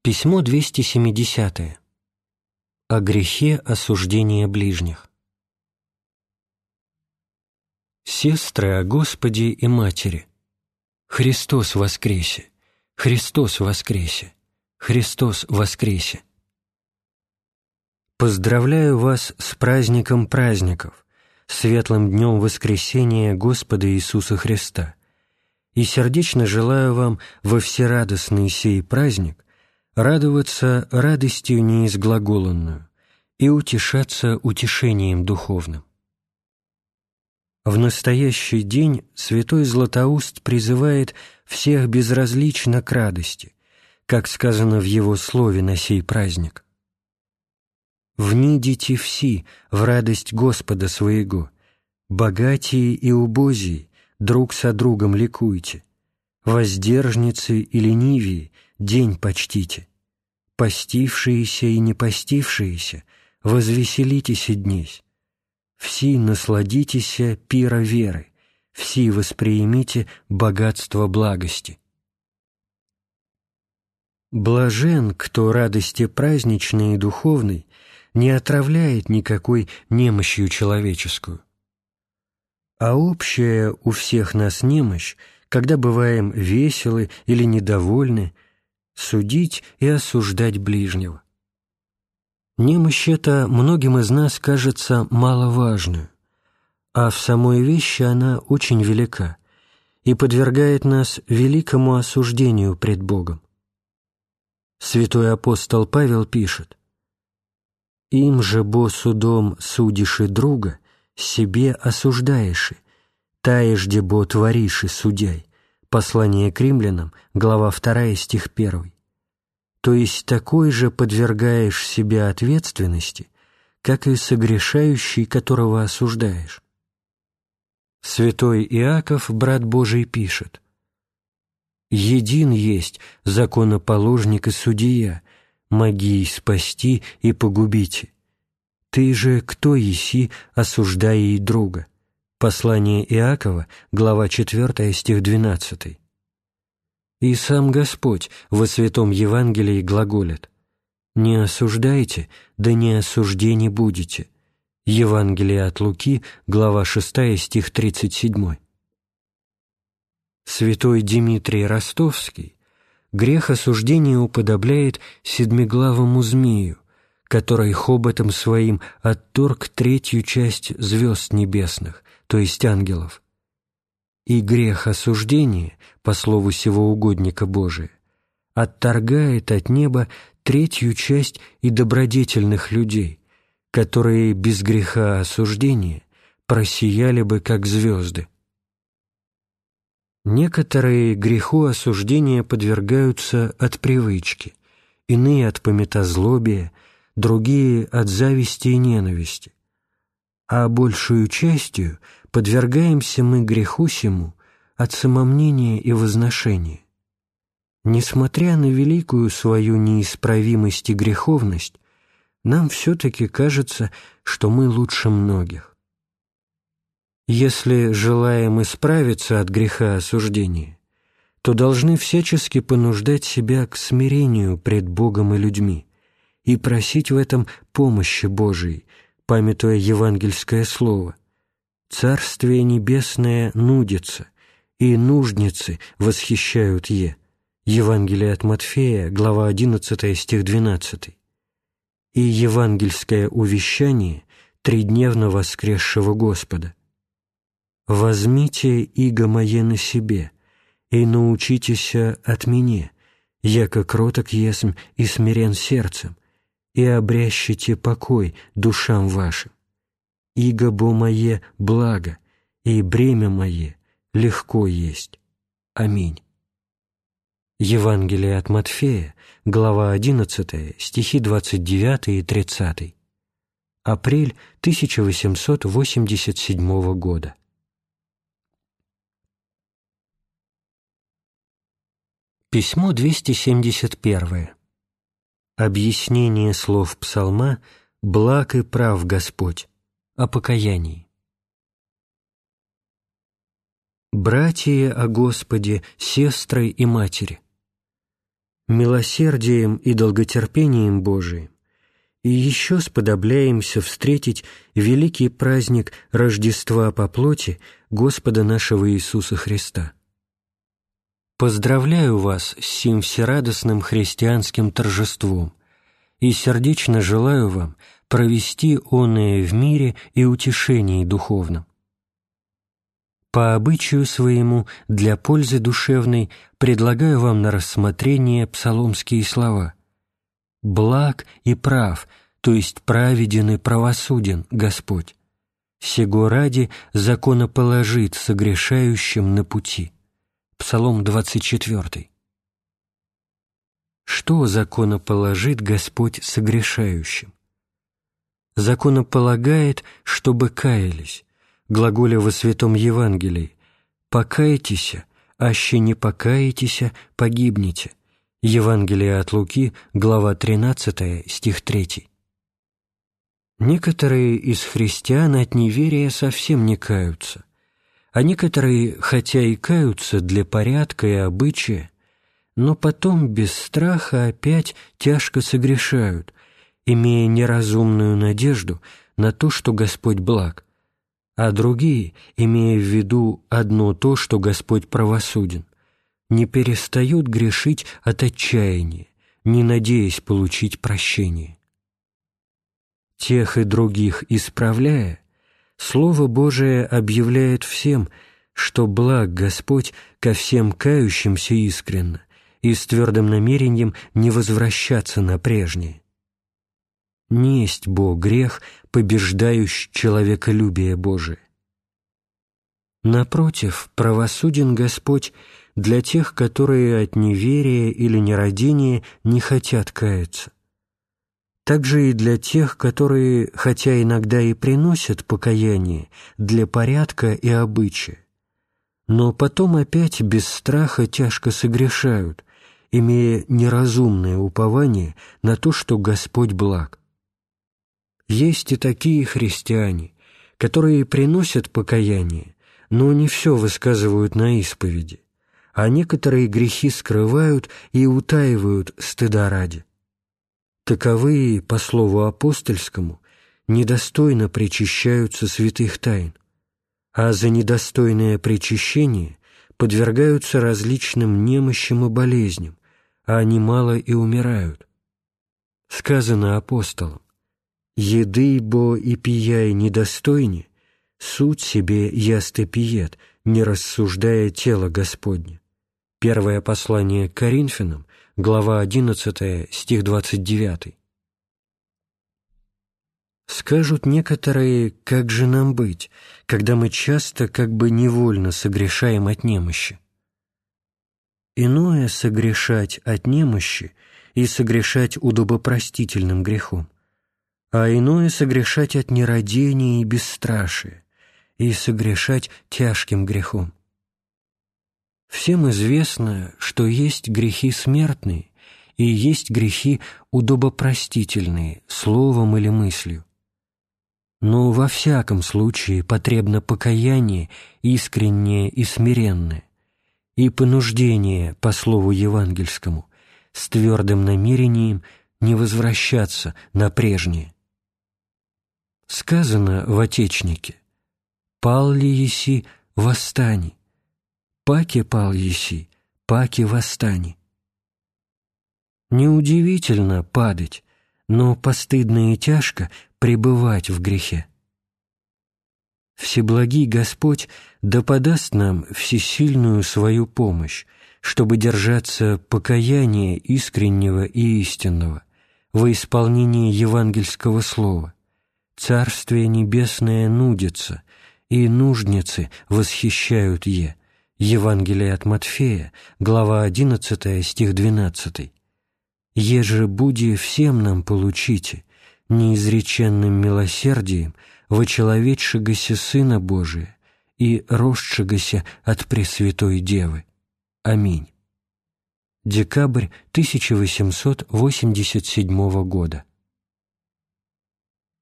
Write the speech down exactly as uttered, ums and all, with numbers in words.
Письмо двести семидесятое. О грехе осуждения ближних. Сестры о Господе и Матери, Христос воскресе! Христос воскресе! Христос воскресе! Поздравляю вас с праздником праздников, светлым днем воскресения Господа Иисуса Христа, и сердечно желаю вам во всерадостный сей праздник радоваться радостью неизглаголанную и утешаться утешением духовным. В настоящий день святой Златоуст призывает всех безразлично к радости, как сказано в его слове на сей праздник. «Внидите все в радость Господа своего, богатые и убозие, друг со другом ликуйте, воздержницы и ленивые день почтите, постившиеся и не постившиеся, возвеселитесь днесь, все насладитесь пира веры, все восприимите богатство благости». Блажен, кто радости праздничной и духовной не отравляет никакой немощью человеческую. А общая у всех нас немощь, когда бываем веселы или недовольны, судить и осуждать ближнего. Немощь эта многим из нас кажется маловажную, а в самой вещи она очень велика и подвергает нас великому осуждению пред Богом. Святой апостол Павел пишет: «Им же бо судом судишь и друга, себе осуждаешь, таежде бо творишь и судяй». Послание к римлянам, глава вторая, стих первый. То есть такой же подвергаешь себя ответственности, как и согрешающий, которого осуждаешь. Святой Иаков, брат Божий, пишет: «Един есть законоположник и судья, моги спасти и погубите. Ты же кто еси, осуждая и друга?» Послание Иакова, глава четвёртая, стих двенадцатый. И сам Господь во Святом Евангелии глаголит: «Не осуждайте, да не осуждени будете». Евангелие от Луки, глава шестая, стих тридцать семь. Святой Димитрий Ростовский грех осуждения уподобляет седмиглавому змею, который хоботом своим отторг третью часть звезд небесных, то есть ангелов. И грех осуждения, по слову сего угодника Божия, отторгает от неба третью часть и добродетельных людей, которые без греха осуждения просияли бы, как звезды. Некоторые греху осуждения подвергаются от привычки, иные от пометозлобия, другие от зависти и ненависти, а большую частью подвергаемся мы греху сему от самомнения и возношения. Несмотря на великую свою неисправимость и греховность, нам все-таки кажется, что мы лучше многих. Если желаем исправиться от греха осуждения, то должны всячески понуждать себя к смирению пред Богом и людьми и просить в этом помощи Божией, памятуя евангельское слово: «Царствие небесное нудится, и нужницы восхищают е». Евангелие от Матфея, глава одиннадцатая, стих двенадцатый. И евангельское увещание тридневно воскресшего Господа: «Возьмите иго мое на себе, и научитеся от меня, яко кроток есмь и смирен сердцем, и обрящите покой душам вашим. Иго бо мое благо, и бремя мое легко есть. Аминь». Евангелие от Матфея, глава одиннадцатая, стихи двадцать девятый и тридцатый. Апрель тысяча восемьсот восемьдесят седьмого года. Письмо двести семьдесят первое. Объяснение слов псалма «Благ и прав Господь» о покаянии. «Братья о Господе, сестры и матери, милосердием и долготерпением Божиим, и еще сподобляемся встретить великий праздник Рождества по плоти Господа нашего Иисуса Христа. Поздравляю вас с сим всерадостным христианским торжеством и сердечно желаю вам провести оное в мире и утешении духовном. По обычаю своему, для пользы душевной, предлагаю вам на рассмотрение псаломские слова: «Благ и прав, то есть праведен и правосуден Господь, сего ради законоположит согрешающим на пути». Псалом двадцать четвёртый. Что законоположит Господь согрешающим? Законополагает, чтобы каялись, глаголя во Святом Евангелии: «Покайтесь, аще не покаетесь, погибнете». Евангелие от Луки, глава тринадцатая, стих третий. Некоторые из христиан от неверия совсем не каются, а некоторые, хотя и каются для порядка и обычая, но потом без страха опять тяжко согрешают, имея неразумную надежду на то, что Господь благ, а другие, имея в виду одно то, что Господь правосуден, не перестают грешить от отчаяния, не надеясь получить прощение. Тех и других исправляя, Слово Божие объявляет всем, что благ Господь ко всем кающимся искренно и с твердым намерением не возвращаться на прежнее. Несть бо грех, побеждающий человеколюбие Божие. Напротив, правосуден Господь для тех, которые от неверия или нерадения не хотят каяться. Также и для тех, которые, хотя иногда и приносят покаяние для порядка и обычая, но потом опять без страха тяжко согрешают, имея неразумное упование на то, что Господь благ. Есть и такие христиане, которые приносят покаяние, но не все высказывают на исповеди, а некоторые грехи скрывают и утаивают стыда ради. Таковые, по слову апостольскому, недостойно причащаются святых тайн, а за недостойное причащение подвергаются различным немощам и болезням, а немало и умирают. Сказано апостолом: «Еды бо и пияй недостойне, суть себе ясты пиет, не рассуждая тело Господне». Первое послание к Коринфянам, глава одиннадцатая, стих двадцать девятый. Скажут некоторые: как же нам быть, когда мы часто как бы невольно согрешаем от немощи? Иное согрешать от немощи и согрешать удобопростительным грехом, а иное согрешать от нерадения и бесстрашия и согрешать тяжким грехом. Всем известно, что есть грехи смертные и есть грехи удобопростительные, словом или мыслью. Но во всяком случае потребно покаяние искреннее и смиренное, и понуждение по слову евангельскому с твердым намерением не возвращаться на прежнее. Сказано в Отечнике: «Пал ли еси, восстани, паки пал еси, паки восстани». Неудивительно падать, но постыдно и тяжко пребывать в грехе. Всеблагий Господь да подаст нам всесильную свою помощь, чтобы держаться покаяния искреннего и истинного во исполнении евангельского слова. Царствие небесное нудится, и нужницы восхищают е. Евангелие от Матфея, глава одиннадцатая, стих двенадцатый. «Еже буди всем нам получите, неизреченным милосердием вочеловечшегося Сына Божия и росшегося от Пресвятой Девы. Аминь». Декабрь тысяча восемьсот восемьдесят седьмого года.